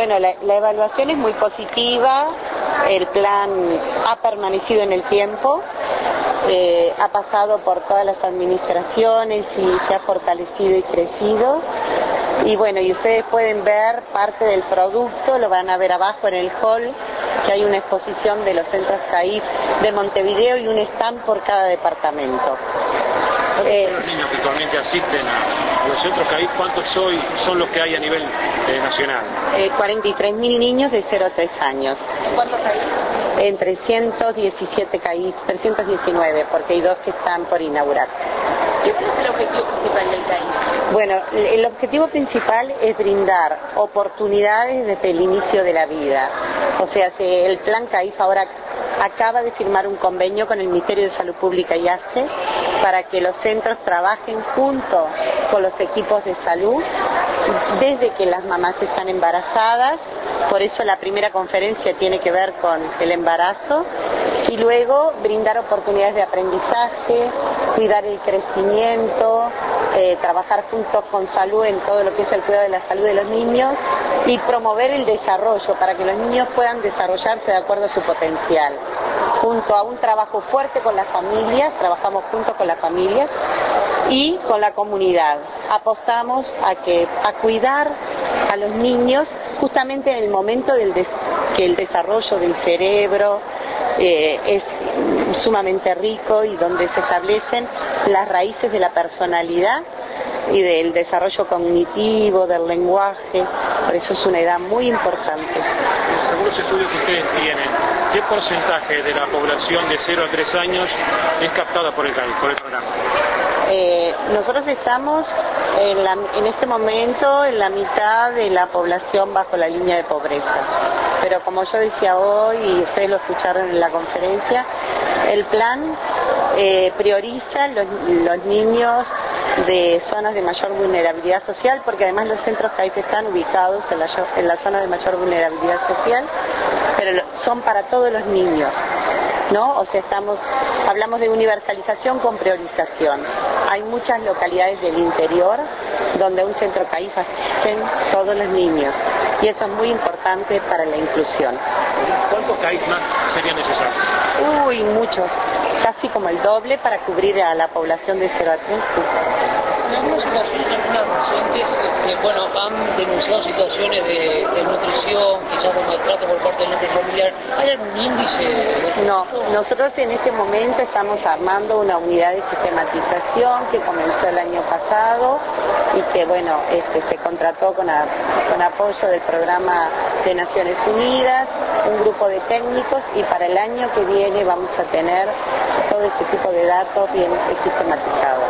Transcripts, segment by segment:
Bueno, la evaluación es muy positiva, el plan ha permanecido en el tiempo, ha pasado por todas las administraciones y se ha fortalecido y crecido. Y bueno, y ustedes pueden ver parte del producto, lo van a ver abajo en el hall, que hay una exposición de los centros CAIF de Montevideo y un stand por cada departamento. Los niños que actualmente asisten a los centros CAIF, ¿cuántos son los que hay a nivel nacional? 43.000 niños de 0 a 3 años. ¿En cuántos CAIF? En 317 CAIF, 319, porque hay 2 que están por inaugurar. ¿Qué es el objetivo principal del CAIF? Bueno, el objetivo principal es brindar oportunidades desde el inicio de la vida. O sea, que el plan CAIF ahora acaba de firmar un convenio con el Ministerio de Salud Pública y ACE para que los centros trabajen junto con los equipos de salud desde que las mamás están embarazadas. Por eso la primera conferencia tiene que ver con el embarazo, y luego brindar oportunidades de aprendizaje, cuidar el crecimiento, trabajar juntos con salud en todo lo que es el cuidado de la salud de los niños y promover el desarrollo para que los niños puedan desarrollarse de acuerdo a su potencial. Junto a un trabajo fuerte con las familias, trabajamos juntos con las familias y con la comunidad. Apostamos a cuidar a los niños justamente en el momento que el desarrollo del cerebro es sumamente rico y donde se establecen las raíces de la personalidad y del desarrollo cognitivo, del lenguaje. Por eso es una edad muy importante. Según los estudios que ustedes tienen, ¿qué porcentaje de la población de 0 a 3 años es captada por el CAIF, por el programa? Nosotros estamos en este momento en la mitad de la población bajo la línea de pobreza. Pero como yo decía hoy, y ustedes lo escucharon en la conferencia, el plan prioriza los niños de zonas de mayor vulnerabilidad social, porque además los centros CAIF están ubicados en la zona de mayor vulnerabilidad social, pero son para todos los niños, ¿no? O sea, hablamos de universalización con priorización. Hay muchas localidades del interior donde a un centro CAIF asisten todos los niños, y eso es muy importante para la inclusión. ¿Cuántos CAIF más serían necesarios? Uy, muchos, casi como el doble para cubrir a la población de 0 a 3. En algunas docentes han denunciado situaciones de nutrición, quizás de maltrato por parte del núcleo familiar. ¿Hay algún índice? No, nosotros en este momento estamos armando una unidad de sistematización que comenzó el año pasado y que se contrató con apoyo del programa de Naciones Unidas, un grupo de técnicos, y para el año que viene vamos a tener todo ese tipo de datos bien sistematizados.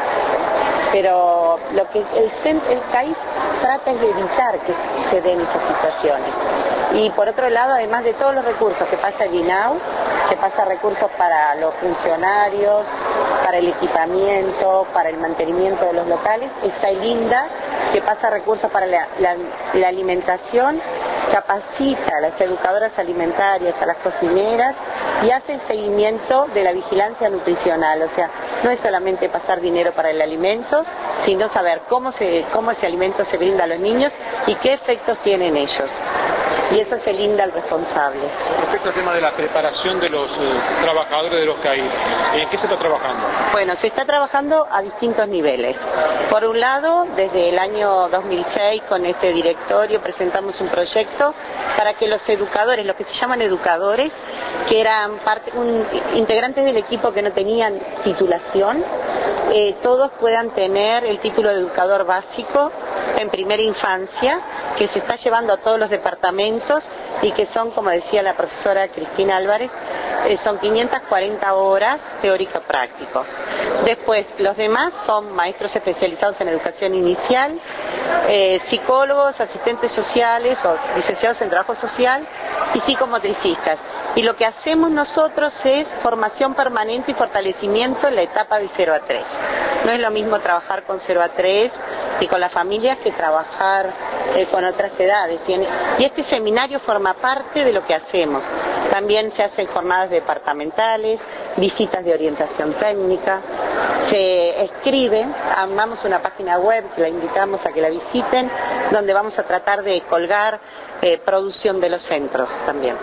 Pero lo que el CAIF trata es de evitar que se den esas situaciones. Y por otro lado, además de todos los recursos que pasa el INAU, que pasa recursos para los funcionarios, para el equipamiento, para el mantenimiento de los locales, está el INDA, que pasa recursos para la alimentación, capacita a las educadoras alimentarias, a las cocineras, y hace el seguimiento de la vigilancia nutricional. O sea, no es solamente pasar dinero para el alimento, sino saber cómo ese alimento se brinda a los niños y qué efectos tienen ellos. Y eso es el INDA el responsable. Respecto al tema de la preparación de los trabajadores de los CAIF, ¿en qué se está trabajando? Bueno, se está trabajando a distintos niveles. Por un lado, desde el año 2006, con este directorio, presentamos un proyecto para que los educadores, los que se llaman educadores, que eran integrantes del equipo que no tenían titulación, todos puedan tener el título de educador básico en primera infancia, que se está llevando a todos los departamentos y que son, como decía la profesora Cristina Álvarez, son 540 horas teórico-práctico. Después, los demás son maestros especializados en educación inicial, psicólogos, asistentes sociales o licenciados en trabajo social y psicomotricistas. Y lo que hacemos nosotros es formación permanente y fortalecimiento en la etapa de 0 a 3. No es lo mismo trabajar con 0 a 3 y con las familias que trabajar con otras edades. Y este seminario forma parte de lo que hacemos. También se hacen jornadas departamentales, visitas de orientación técnica, se escribe, armamos una página web que la invitamos a que la visiten, donde vamos a tratar de colgar producción de los centros también.